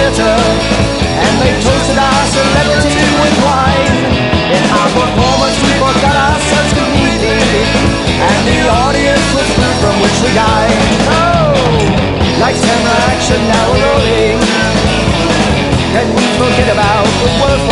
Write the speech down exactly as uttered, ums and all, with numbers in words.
theater, and they toasted our celebrity with wine. In our performance we forgot ourselves completely, and the audience was food from which we dined. Oh, lights, camera, action, now we're rolling. Can we forget about the world